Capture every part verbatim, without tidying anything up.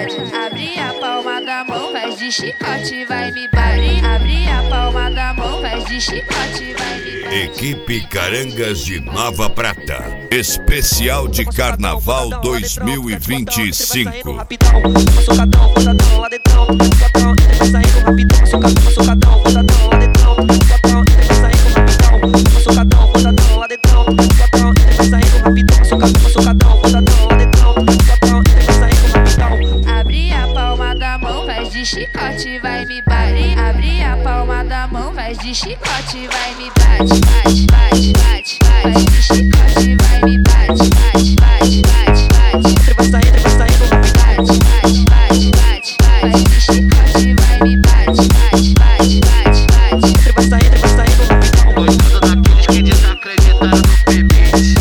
vontade. Abre a palma da mão, faz de chicote, vai me bater. Abre a palma da mão, faz de chicote, vai me bater. Equipe Carangas de Nova Prata, especial de Carnaval dois mil e vinte e cinco. Socadão, botadão lá dentro, socadão, vai saindo rapidão, socadão, socadão, botadão lá dentro, socadão, vai saindo rapidão, socadão, botadão lá dentro, socadão, vai saindo rapidão, socadão, socadão, botadão lá dentro, socadão, vai saindo rapidão. Abre a palma da mão, faz de chicote, vai me bater. Abre a palma da mão, faz de chicote, vai me bate, bate, bate, bate, bate, faz de chicote, vai me bate, bate, bate, bate, bate. Entre vai saindo, vai saindo rapidão. Bate, bate, bate, bate, faz de chicote, vai me bate, bate, bate, bate, bate. Entre vai saindo, vai saindo rapidão. Gostando daqueles que desacreditaram no P-Beat.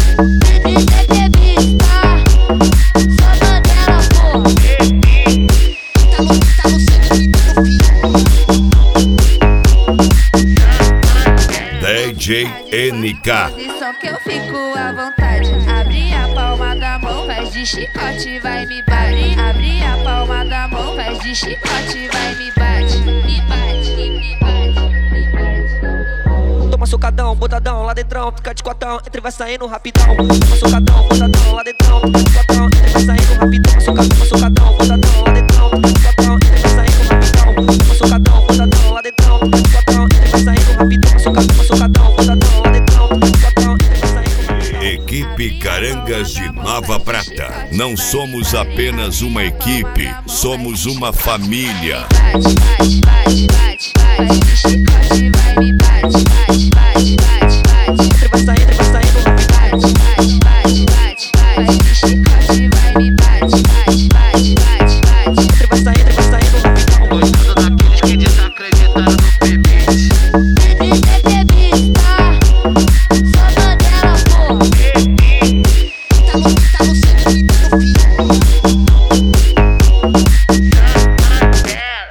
D J N K. Posição que eu fico à vontade. Abre a palma da mão, faz de chicote, vai me bater. Abre a palma da mão, faz de chicote, vai me bate, me bate, me bate, me bate. Toma socadão, botadão lá dentro, fica de cotão, entre vai saindo rapidão. Toma socadão, botadão lá dentro, socadão, entre vai saindo rapidão. Socadão, socadão, botadão lá dentro, socadão, entre vai saindo rapidão. Toma socadão, botadão lá dentro, socadão, entre vai saindo rapidão. Socadão, socadão, botadão lá dentro, socadão, entre vai saindo rapidão. Equipe Carangas de Nova Prata. Não somos apenas uma equipe, somos uma família. Bate, bate, bate, bate.